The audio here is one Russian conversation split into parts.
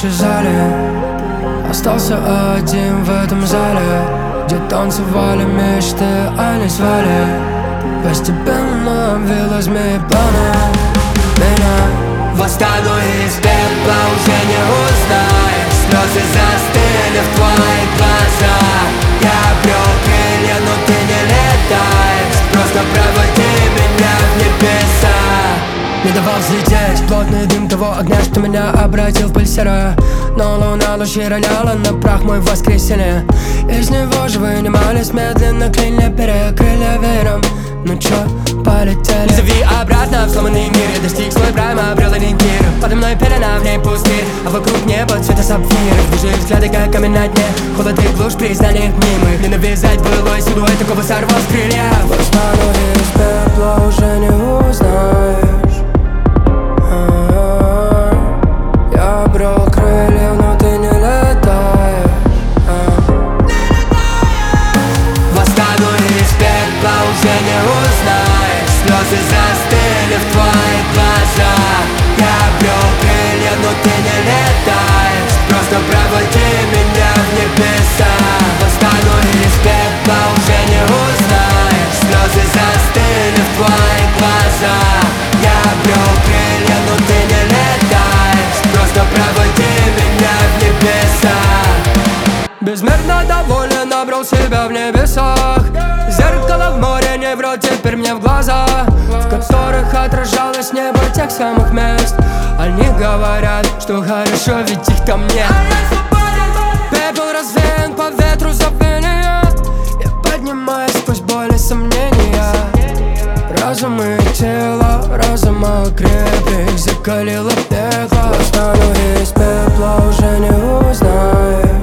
нашей зале. Остался один в этом зале, где танцевали мечты, а не звали. Постепенно обвила змеи планы меня. Восстану из пепла, уже не узнаешь. Слезы застыли в твоих глазах. Я обрел крылья, но ты не летаешь. Просто проводи меня в небеса. Не давал взлететь плотный дым того огня, что меня обратил в пыль серую. Но луна лучи роняла на прах мой воскресенье. Из него же вынимались медленно клинья, перекрыли веером. Ну чё, полетели. Не зови обратно в сломанный мир. Я достиг свой прайм, обрел ориентир. Подо мной пелена, в ней пустырь, а вокруг небо цвета сапфиров. Движи взгляды, как камень на дне. Холод и глушь признаний мнимых. Не навязать былой силуэт, такого сорвал с крылья. Восстану из пепла, уже не узнаешь. Я обрел крылья, но ты не летаешь. Восстану из пепла, уже не узнаешь. Слезы застыли в твоих глазах. Я обрел крылья, но ты не летаешь. Просто проводи меня в небеса. Восстану из пепла, уже не узнаешь. Слезы застыли в твоих глазах. Я обрел крылья, но ты не летаешь. Просто проводи меня в небеса. Безмерно доволен, набрал себя в небесах. Зеркало в море, не врет теперь мне в глаза, в которых отражалось небо тех самых мест. Они говорят, что хорошо, ведь их там нет. Пепел развеян по ветру забвения. Я поднимаюсь сквозь боль и сомнения. Разум и тело, разум окрепли, их закалило пекло. Восстану из пепла, уже не узнаешь.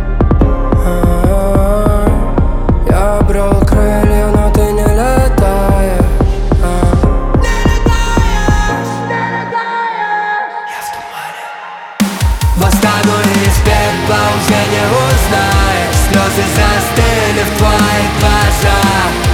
Я обрел крылья, но ты не летаешь. Я в тумане. Восстану из пепла, уже не узнаешь. Слезы застыли в твоих глазах.